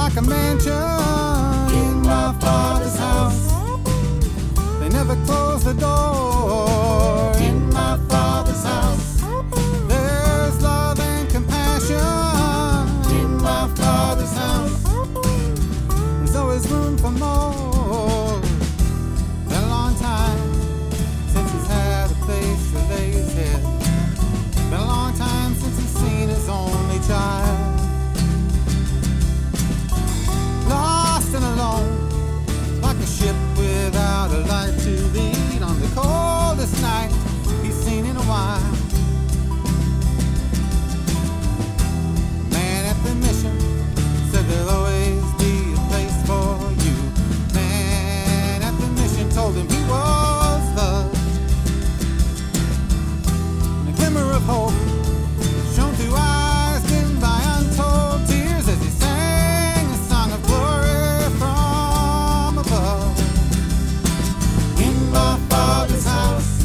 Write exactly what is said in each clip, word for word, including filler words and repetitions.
like a mansion in my Father's house. They never close the door in my Father's house. There's love and compassion in my Father's house. There's always room for more. It's been a long time since he's had a place to lay his head. It's been a long time since he's seen his only child. Lost and alone, like a ship without a light to lead on the coldest night he's seen in a while. Man at the mission said there'll always be a place for you. Man at the mission told him he was loved. And a glimmer of hope shone through eyes dimmed by untold tears as he sang a song of glory from above. In my Father's house,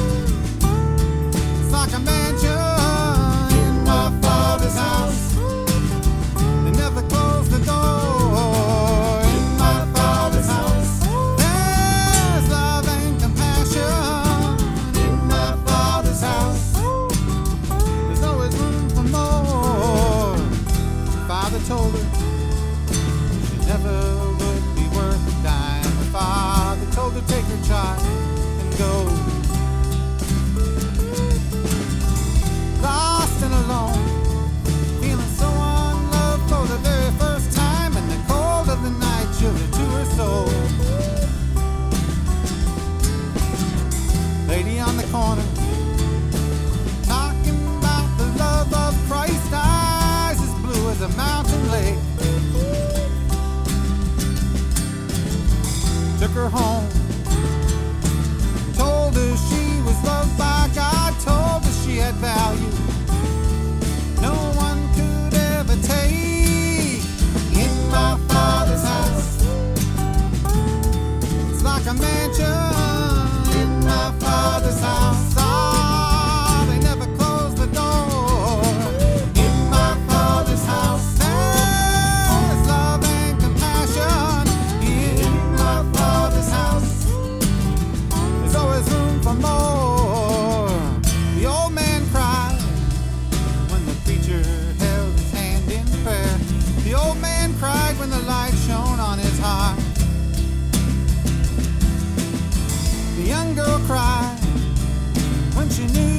it's like a mansion in my Father's house. They never close the door in my Father's house. There's love and compassion in my Father's house. There's always room for more. Father told her she never would be worth a dime. Her father told her take her child and go. Lost and alone, feeling so unloved for the very first time, and the cold of the night chilled to her soul. Lady on the corner, talking about the love of Christ, eyes as blue as a mountain lake. Took her home, told her she was loved by God, told her she had value no one could ever take. In my Father's house, it's like a mansion in my Father's house. Ah, they never close the door in my Father's house. There's love and compassion in my Father's house. There's always room for more. The old man cried when the preacher held his hand in prayer. The old man cried when the light shone on his heart. The young girl cried when she knew